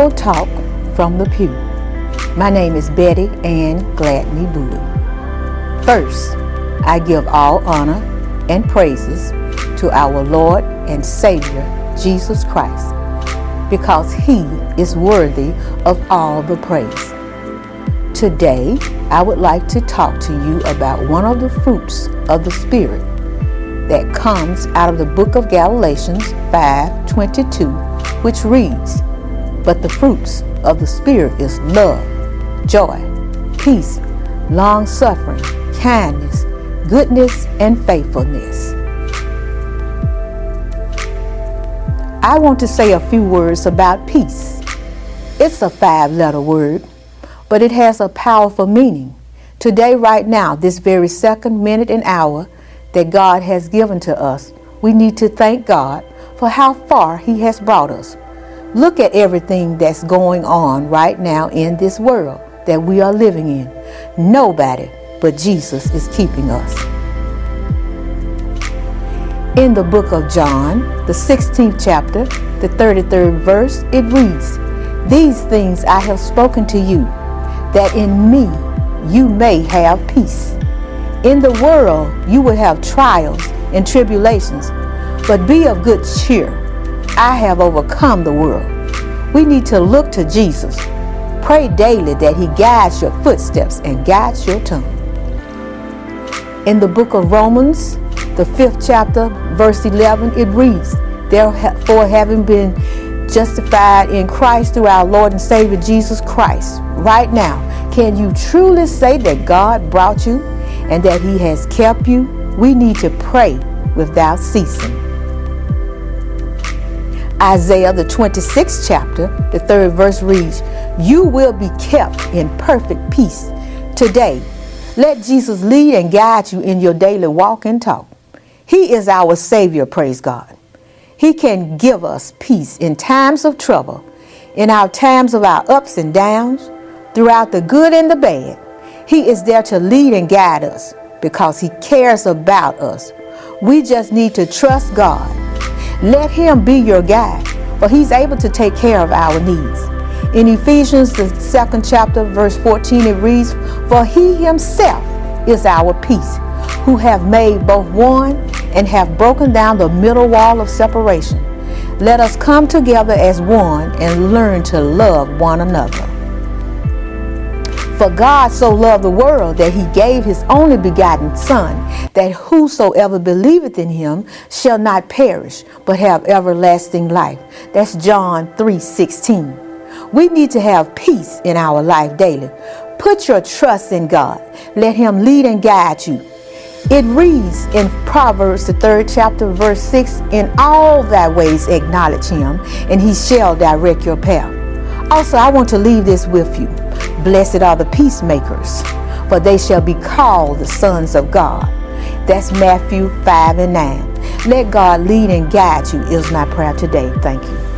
Real Talk from the Pew. My name is Betty Ann Gladney Bowie. First, I give all honor and praises to our Lord and Savior, Jesus Christ, because He is worthy of all the praise. Today, I would like to talk to you about one of the fruits of the Spirit that comes out of the book of Galatians 5:22, which reads, "But the fruits of the Spirit is love, joy, peace, long-suffering, kindness, goodness, and faithfulness." I want to say a few words about peace. It's a 5-letter word, but it has a powerful meaning. Today, right now, this very second, minute, and hour that God has given to us, we need to thank God for how far He has brought us. Look at everything that's going on right now in this world that we are living in. Nobody but Jesus is keeping us. In the book of John, the 16th chapter, the 33rd verse, it reads, "These things I have spoken to you, that in me you may have peace. In the world you will have trials and tribulations, but be of good cheer. I have overcome the world." We need to look to Jesus. Pray daily that He guides your footsteps and guides your tongue. In the book of Romans, the 5th chapter, verse 11, it reads, "Therefore, having been justified in Christ through our Lord and Savior Jesus Christ," right now, can you truly say that God brought you and that He has kept you? We need to pray without ceasing. Isaiah, the 26th chapter, the 3rd verse reads, "You will be kept in perfect peace today." Let Jesus lead and guide you in your daily walk and talk. He is our Savior, praise God. He can give us peace in times of trouble, in our times of our ups and downs, throughout the good and the bad. He is there to lead and guide us because He cares about us. We just need to trust God. Let Him be your guide, for He's able to take care of our needs. In Ephesians, the 2nd chapter, verse 14, it reads, "For He Himself is our peace, who have made both one and have broken down the middle wall of separation. Let us come together as one and learn to love one another. For God so loved the world that He gave His only begotten Son, that whosoever believeth in Him shall not perish, but have everlasting life." That's John 3:16. We need to have peace in our life daily. Put your trust in God. Let Him lead and guide you. It reads in Proverbs, the 3rd chapter, verse 6, "In all thy ways acknowledge Him, and He shall direct your path." Also, I want to leave this with you. Blessed are the peacemakers, for they shall be called the sons of God. That's Matthew 5:9. Let God lead and guide you is my prayer today. Thank you.